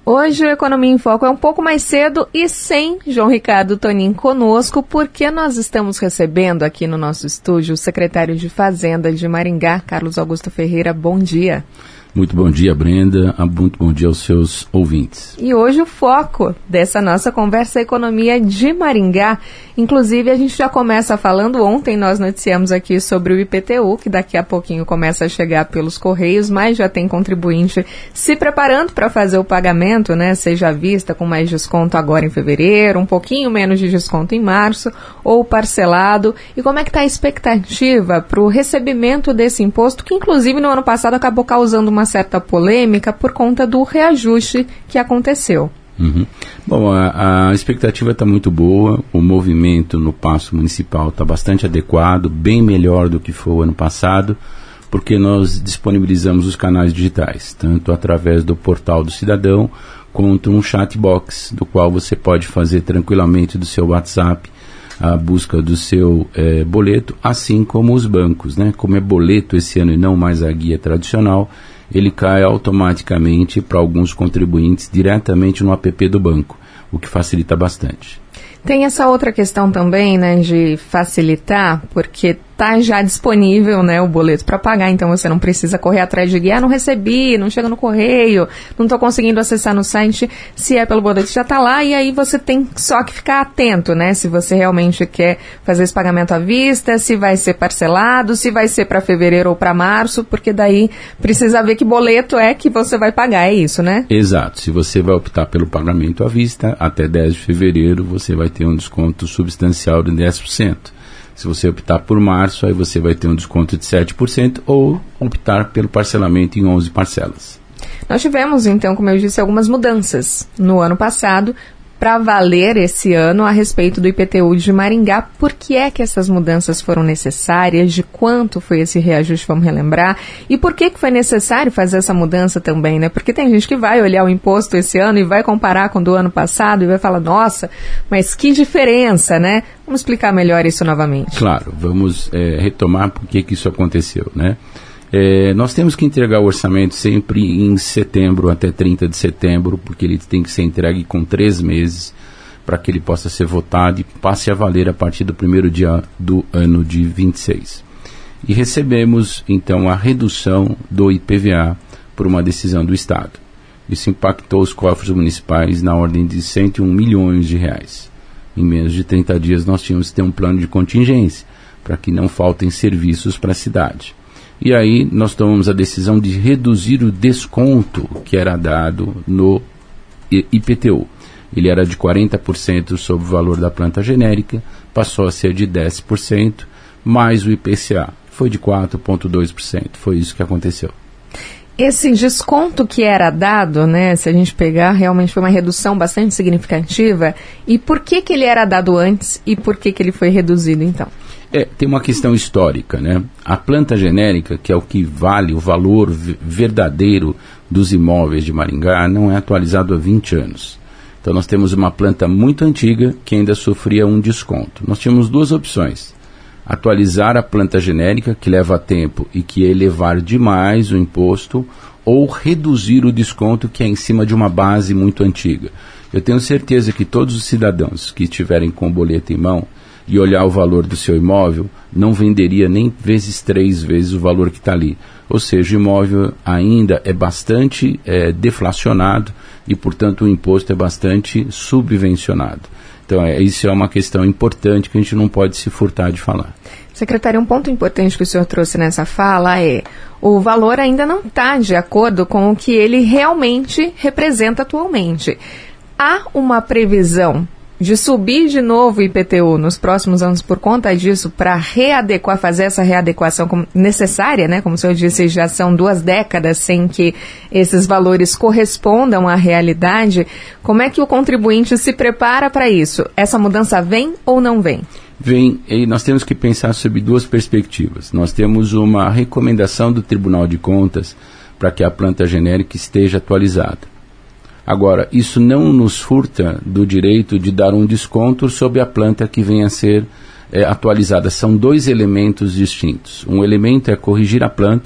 Hoje o Economia em Foco é um pouco mais cedo e sem João Ricardo Tonin conosco, porque nós estamos recebendo aqui no nosso estúdio o secretário de Fazenda de Maringá, Carlos Augusto Ferreira. Bom dia. Muito bom dia, Brenda. Muito bom dia aos seus ouvintes. E hoje o foco dessa nossa conversa é a economia de Maringá. Inclusive, a gente já começa falando, ontem nós noticiamos aqui sobre o IPTU, que daqui a pouquinho começa a chegar pelos Correios, mas já tem contribuinte se preparando para fazer o pagamento, né? Seja à vista, com mais desconto agora em fevereiro, um pouquinho menos de desconto em março, ou parcelado. E como é que está a expectativa para o recebimento desse imposto, que inclusive no ano passado acabou causando uma certa polêmica por conta do reajuste que aconteceu? Bom, a expectativa está muito boa, o movimento no Paço Municipal está bastante adequado, bem melhor do que foi o ano passado, porque nós disponibilizamos os canais digitais, tanto através do portal do cidadão, quanto um chat box, do qual você pode fazer tranquilamente do seu WhatsApp a busca do seu boleto, assim como os bancos, né? Como é boleto esse ano e não mais a guia tradicional, ele cai automaticamente para alguns contribuintes diretamente no app do banco, o que facilita bastante. Tem essa outra questão também, né, de facilitar, porque está já disponível, né, o boleto para pagar, então você não precisa correr atrás de guia, não recebi, não chega no correio, não estou conseguindo acessar no site, se é pelo boleto já está lá, e aí você tem só que ficar atento, né, se você realmente quer fazer esse pagamento à vista, se vai ser parcelado, se vai ser para fevereiro ou para março, porque daí precisa ver que boleto é que você vai pagar, é isso, né? Exato, se você vai optar pelo pagamento à vista, até 10 de fevereiro você vai ter um desconto substancial de 10%. Se você optar por março, aí você vai ter um desconto de 7% ou optar pelo parcelamento em 11 parcelas. Nós tivemos, então, como eu disse, algumas mudanças no ano passado para valer esse ano a respeito do IPTU de Maringá. Por que é que essas mudanças foram necessárias? De quanto foi esse reajuste, vamos relembrar? E por que foi necessário fazer essa mudança também, né? Porque tem gente que vai olhar o imposto esse ano e vai comparar com o do ano passado e vai falar, nossa, mas que diferença, né? Vamos explicar melhor isso novamente. Claro, vamos retomar por que isso aconteceu, né? Nós temos que entregar o orçamento sempre em setembro, até 30 de setembro, porque ele tem que ser entregue com 3 meses para que ele possa ser votado e passe a valer a partir do primeiro dia do ano de 26. E recebemos, então, a redução do IPVA por uma decisão do Estado. Isso impactou os cofres municipais na ordem de 101 milhões de reais. Em menos de 30 dias nós tínhamos que ter um plano de contingência para que não faltem serviços para a cidade. E aí nós tomamos a decisão de reduzir o desconto que era dado no IPTU. Ele era de 40% sobre o valor da planta genérica, passou a ser de 10%, mais o IPCA. Foi de 4,2%. Foi isso que aconteceu. Esse desconto que era dado, né, se a gente pegar, realmente foi uma redução bastante significativa. E por que ele era dado antes e por que ele foi reduzido, então? Tem uma questão histórica, né? A planta genérica, que é o que vale o valor verdadeiro dos imóveis de Maringá, não é atualizado há 20 anos. Então nós temos uma planta muito antiga que ainda sofria um desconto. Nós tínhamos 2 opções. Atualizar a planta genérica, que leva tempo e que é elevar demais o imposto, ou reduzir o desconto, que é em cima de uma base muito antiga. Eu tenho certeza que todos os cidadãos que estiverem com o boleto em mão e olhar o valor do seu imóvel, não venderia nem vezes 3 vezes o valor que está ali. Ou seja, o imóvel ainda é bastante deflacionado e, portanto, o imposto é bastante subvencionado. Então, isso é uma questão importante que a gente não pode se furtar de falar. Secretário, um ponto importante que o senhor trouxe nessa fala é o valor ainda não está de acordo com o que ele realmente representa atualmente. Há uma previsão de subir de novo o IPTU nos próximos anos por conta disso, para readequar, fazer essa readequação necessária, né? Como o senhor disse, já são 2 décadas sem que esses valores correspondam à realidade. Como é que o contribuinte se prepara para isso? Essa mudança vem ou não vem? Vem, e nós temos que pensar sobre 2 perspectivas. Nós temos uma recomendação do Tribunal de Contas para que a planta genérica esteja atualizada. Agora, isso não nos furta do direito de dar um desconto sobre a planta que venha a ser atualizada. São 2 elementos distintos. Um elemento é corrigir a planta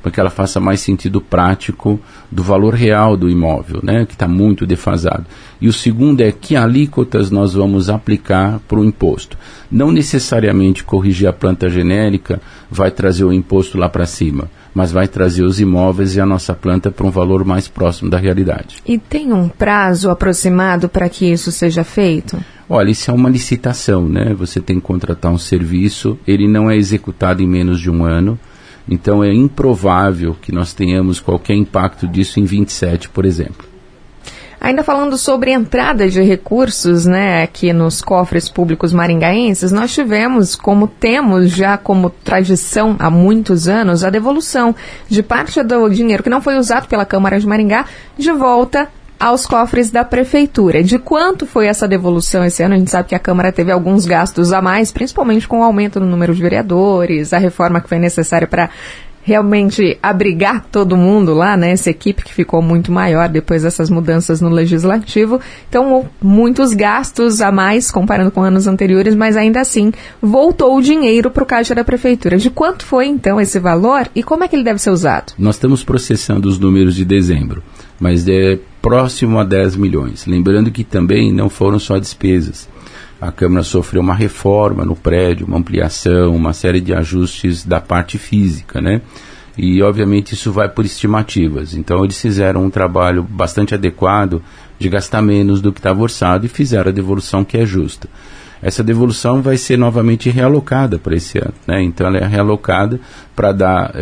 para que ela faça mais sentido prático do valor real do imóvel, né, que está muito defasado. E o segundo é que alíquotas nós vamos aplicar para o imposto. Não necessariamente corrigir a planta genérica vai trazer o imposto lá para cima, mas vai trazer os imóveis e a nossa planta para um valor mais próximo da realidade. E tem um prazo aproximado para que isso seja feito? Olha, isso é uma licitação, né? Você tem que contratar um serviço, ele não é executado em menos de um ano, então é improvável que nós tenhamos qualquer impacto disso em 27, por exemplo. Ainda falando sobre entrada de recursos, né, aqui nos cofres públicos maringaenses, nós tivemos, como temos já como tradição há muitos anos, a devolução de parte do dinheiro que não foi usado pela Câmara de Maringá de volta aos cofres da Prefeitura. De quanto foi essa devolução esse ano? A gente sabe que a Câmara teve alguns gastos a mais, principalmente com o aumento no número de vereadores, a reforma que foi necessária para realmente abrigar todo mundo lá, né? Essa equipe que ficou muito maior depois dessas mudanças no Legislativo. Então, muitos gastos a mais comparando com anos anteriores, mas ainda assim voltou o dinheiro para o caixa da Prefeitura. De quanto foi, então, esse valor e como é que ele deve ser usado? Nós estamos processando os números de dezembro, mas é próximo a 10 milhões. Lembrando que também não foram só despesas. A Câmara sofreu uma reforma no prédio, uma ampliação, uma série de ajustes da parte física, né? E, obviamente, isso vai por estimativas. Então, eles fizeram um trabalho bastante adequado de gastar menos do que estava orçado e fizeram a devolução que é justa. Essa devolução vai ser novamente realocada para esse ano, né? Então, ela é realocada para dar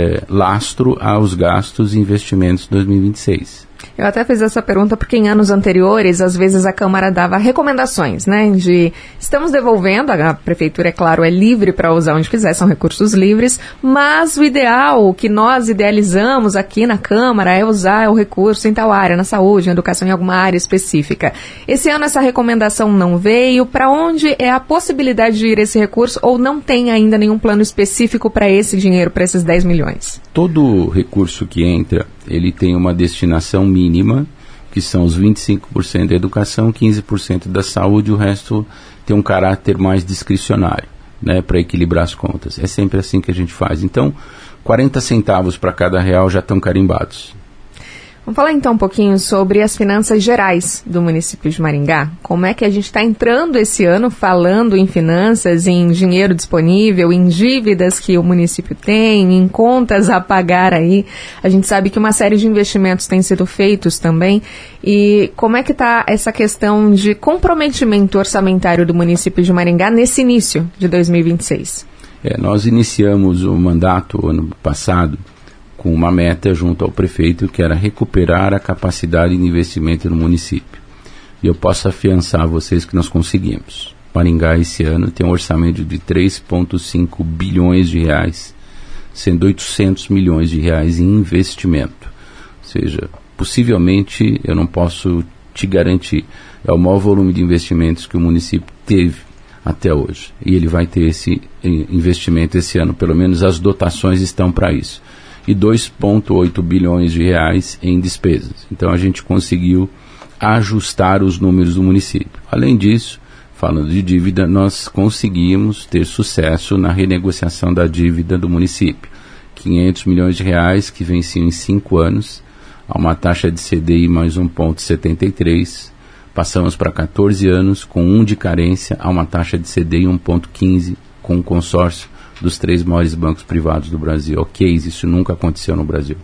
lastro aos gastos e investimentos de 2026. Eu até fiz essa pergunta porque em anos anteriores, às vezes a Câmara dava recomendações, né, de estamos devolvendo, a Prefeitura, é claro, é livre para usar onde quiser, são recursos livres, mas o ideal, o que nós idealizamos aqui na Câmara é usar o recurso em tal área, na saúde, na educação, em alguma área específica. Esse ano essa recomendação não veio. Para onde é a possibilidade de ir esse recurso ou não tem ainda nenhum plano específico para esse dinheiro, para esses 10 milhões? Todo recurso que entra, ele tem uma destinação mínima, que são os 25% da educação, 15% da saúde, o resto tem um caráter mais discricionário, né, para equilibrar as contas. É sempre assim que a gente faz. Então, 40 centavos para cada real já estão carimbados. Vamos falar então um pouquinho sobre as finanças gerais do município de Maringá. Como é que a gente está entrando esse ano falando em finanças, em dinheiro disponível, em dívidas que o município tem, em contas a pagar aí. A gente sabe que uma série de investimentos têm sido feitos também. E como é que está essa questão de comprometimento orçamentário do município de Maringá nesse início de 2026? Nós iniciamos o mandato ano passado com uma meta junto ao prefeito, que era recuperar a capacidade de investimento no município. E eu posso afiançar a vocês que nós conseguimos. Maringá, esse ano, tem um orçamento de 3,5 bilhões de reais, sendo 800 milhões de reais em investimento. Ou seja, possivelmente, eu não posso te garantir, é o maior volume de investimentos que o município teve até hoje. E ele vai ter esse investimento esse ano, pelo menos as dotações estão para isso. E 2,8 bilhões de reais em despesas. Então a gente conseguiu ajustar os números do município. Além disso, falando de dívida, nós conseguimos ter sucesso na renegociação da dívida do município. 500 milhões de reais que venciam em 5 anos, a uma taxa de CDI mais 1,73. Passamos para 14 anos com 1 de carência, a uma taxa de CDI 1,15 com o consórcio dos 3 maiores bancos privados do Brasil. Ok, isso nunca aconteceu no Brasil.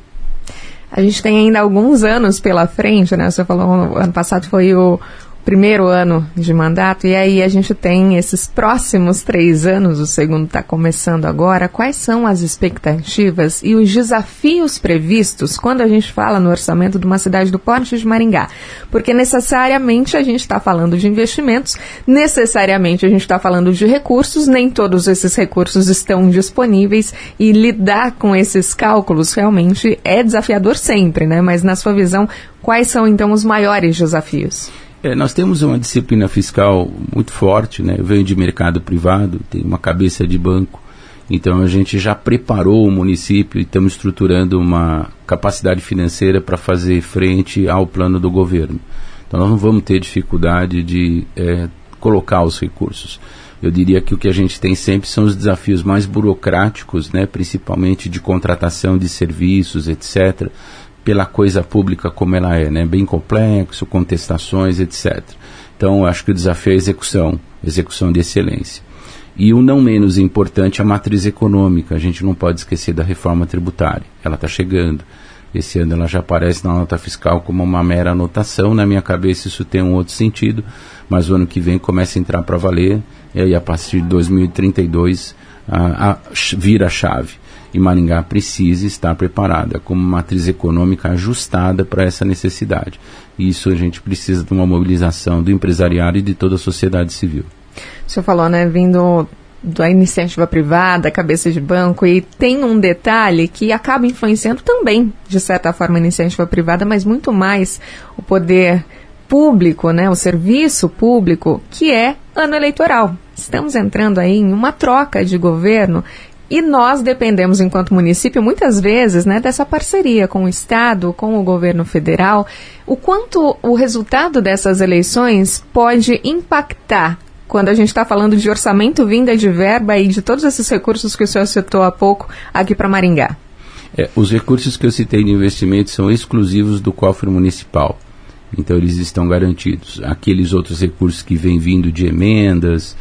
A gente tem ainda alguns anos pela frente, né? Você falou, ano passado foi o primeiro ano de mandato, e aí a gente tem esses próximos 3 anos, o segundo está começando agora. Quais são as expectativas e os desafios previstos quando a gente fala no orçamento de uma cidade do porte de Maringá? Porque necessariamente a gente está falando de investimentos, necessariamente a gente está falando de recursos, nem todos esses recursos estão disponíveis, e lidar com esses cálculos realmente é desafiador sempre, né? Mas na sua visão, quais são então os maiores desafios? Nós temos uma disciplina fiscal muito forte, né? Eu venho de mercado privado, tenho uma cabeça de banco, então a gente já preparou o município e estamos estruturando uma capacidade financeira para fazer frente ao plano do governo. Então nós não vamos ter dificuldade de colocar os recursos. Eu diria que o que a gente tem sempre são os desafios mais burocráticos, né, principalmente de contratação de serviços, etc., pela coisa pública como ela é, né, bem complexo, contestações, etc. Então, acho que o desafio é a execução de excelência. E o não menos importante é a matriz econômica. A gente não pode esquecer da reforma tributária. Ela está chegando. Esse ano ela já aparece na nota fiscal como uma mera anotação. Na minha cabeça isso tem um outro sentido, mas o ano que vem começa a entrar para valer, e aí a partir de 2032 vira a chave. E Maringá precisa estar preparada como matriz econômica ajustada para essa necessidade. E isso a gente precisa de uma mobilização do empresariado e de toda a sociedade civil. O senhor falou, né, vindo da iniciativa privada, cabeça de banco, e tem um detalhe que acaba influenciando também, de certa forma, a iniciativa privada, mas muito mais o poder público, né, o serviço público, que é ano eleitoral. Estamos entrando aí em uma troca de governo e nós dependemos, enquanto município, muitas vezes, né, dessa parceria com o Estado, com o governo federal. O quanto o resultado dessas eleições pode impactar quando a gente está falando de orçamento, vinda de verba e de todos esses recursos que o senhor citou há pouco aqui para Maringá? Os recursos que eu citei de investimento são exclusivos do cofre municipal. Então eles estão garantidos. Aqueles outros recursos que vêm vindo de emendas,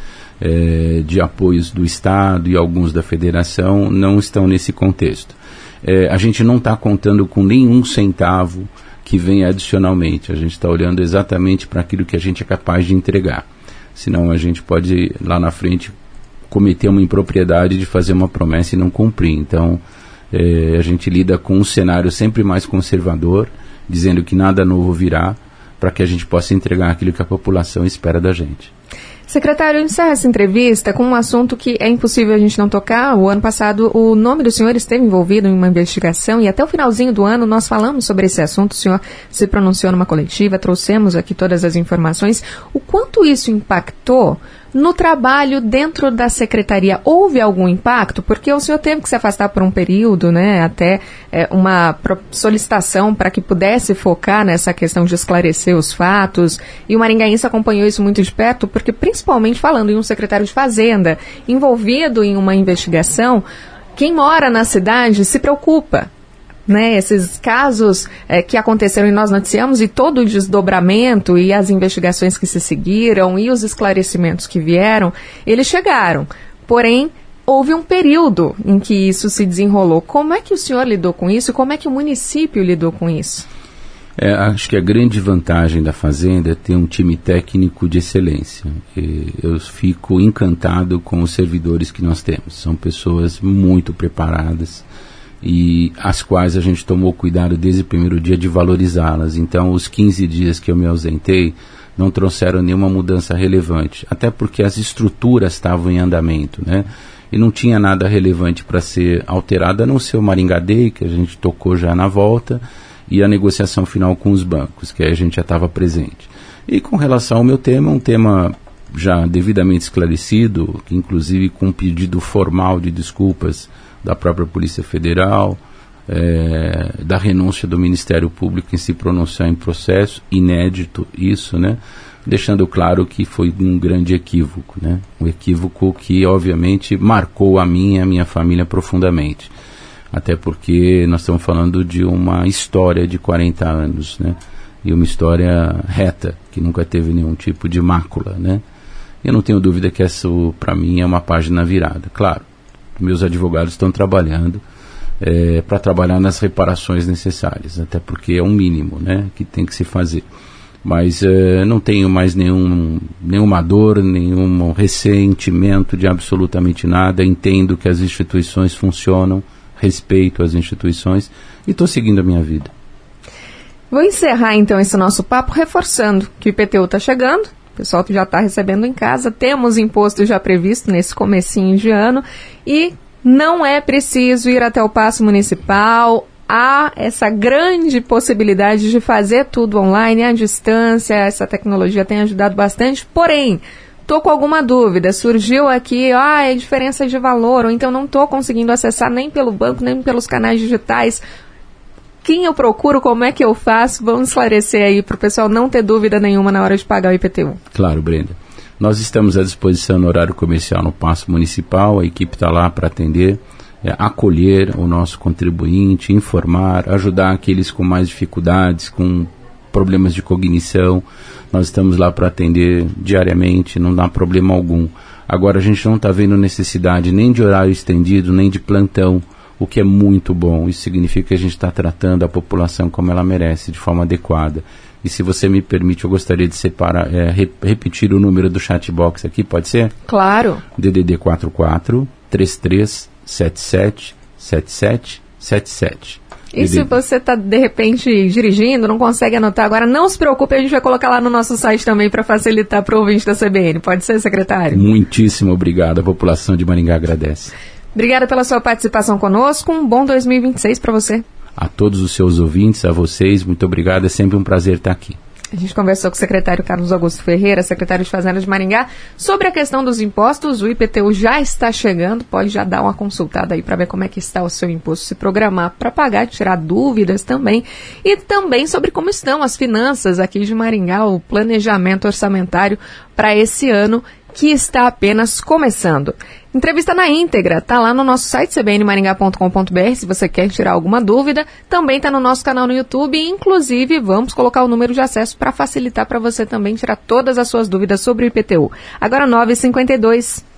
de apoios do Estado e alguns da Federação não estão nesse contexto. A gente não está contando com nenhum centavo que venha adicionalmente. A gente está olhando exatamente para aquilo que a gente é capaz de entregar. Senão a gente pode, lá na frente, cometer uma impropriedade de fazer uma promessa e não cumprir. Então, a gente lida com um cenário sempre mais conservador, dizendo que nada novo virá, para que a gente possa entregar aquilo que a população espera da gente. Secretário, eu encerro essa entrevista com um assunto que é impossível a gente não tocar. O ano passado, o nome do senhor esteve envolvido em uma investigação e até o finalzinho do ano nós falamos sobre esse assunto. O senhor se pronunciou numa coletiva, trouxemos aqui todas as informações. O quanto isso impactou no trabalho dentro da secretaria? Houve algum impacto? Porque o senhor teve que se afastar por um período, né, até uma solicitação para que pudesse focar nessa questão de esclarecer os fatos, e o maringaense acompanhou isso muito de perto, porque principalmente falando em um secretário de Fazenda envolvido em uma investigação, quem mora na cidade se preocupa. Né, esses casos que aconteceram e nós noticiamos, e todo o desdobramento e as investigações que se seguiram e os esclarecimentos que vieram, eles chegaram. Porém, houve um período em que isso se desenrolou. Como é que o senhor lidou com isso? Como é que o município lidou com isso? Acho que a grande vantagem da Fazenda é ter um time técnico de excelência. Eu fico encantado com os servidores que nós temos. São pessoas muito preparadas, e as quais a gente tomou cuidado desde o primeiro dia de valorizá-las. Então, os 15 dias que eu me ausentei não trouxeram nenhuma mudança relevante, até porque as estruturas estavam em andamento, né? E não tinha nada relevante para ser alterado, a não ser o Maringá Day, que a gente tocou já na volta, e a negociação final com os bancos, que aí a gente já estava presente. E com relação ao meu tema, um tema já devidamente esclarecido, que inclusive com um pedido formal de desculpas da própria Polícia Federal, da renúncia do Ministério Público em se pronunciar em processo, inédito isso, né? Deixando claro que foi um grande equívoco, né? Um equívoco que obviamente marcou a minha família profundamente, até porque nós estamos falando de uma história de 40 anos, né? E uma história reta, que nunca teve nenhum tipo de mácula, né? Eu não tenho dúvida que essa, para mim, é uma página virada. Claro, meus advogados estão trabalhando para trabalhar nas reparações necessárias, até porque é um mínimo, né, que tem que se fazer. Mas não tenho mais nenhuma dor, nenhum ressentimento de absolutamente nada. Entendo que as instituições funcionam, respeito as instituições e estou seguindo a minha vida. Vou encerrar então esse nosso papo reforçando que o IPTU está chegando. O pessoal já está recebendo em casa, temos imposto já previsto nesse comecinho de ano e não é preciso ir até o Paço Municipal. Há essa grande possibilidade de fazer tudo online, à distância. Essa tecnologia tem ajudado bastante, porém, estou com alguma dúvida, surgiu aqui, é diferença de valor, ou então não estou conseguindo acessar nem pelo banco, nem pelos canais digitais. Quem eu procuro, como é que eu faço? Vamos esclarecer aí para o pessoal não ter dúvida nenhuma na hora de pagar o IPTU. Claro, Brenda. Nós estamos à disposição no horário comercial no Paço Municipal, a equipe está lá para atender, acolher o nosso contribuinte, informar, ajudar aqueles com mais dificuldades, com problemas de cognição. Nós estamos lá para atender diariamente, não dá problema algum. Agora a gente não está vendo necessidade nem de horário estendido, nem de plantão, o que é muito bom. Isso significa que a gente está tratando a população como ela merece, de forma adequada. E se você me permite, eu gostaria de repetir o número do chatbox aqui, pode ser? Claro. DDD 44 3377 7777. E se você está, de repente, dirigindo, não consegue anotar agora, não se preocupe, a gente vai colocar lá no nosso site também para facilitar para o ouvinte da CBN. Pode ser, secretário? Muitíssimo obrigado. A população de Maringá agradece. Obrigada pela sua participação conosco. Um bom 2026 para você. A todos os seus ouvintes, a vocês, muito obrigado. É sempre um prazer estar aqui. A gente conversou com o secretário Carlos Augusto Ferreira, secretário de Fazenda de Maringá, sobre a questão dos impostos. O IPTU já está chegando, pode já dar uma consultada aí para ver como é que está o seu imposto, se programar para pagar, tirar dúvidas também. E também sobre como estão as finanças aqui de Maringá, o planejamento orçamentário para esse ano que está apenas começando. Entrevista na íntegra, está lá no nosso site cbnmaringá.com.br, se você quer tirar alguma dúvida, também está no nosso canal no YouTube, e inclusive vamos colocar o número de acesso para facilitar para você também tirar todas as suas dúvidas sobre o IPTU. Agora 9h52.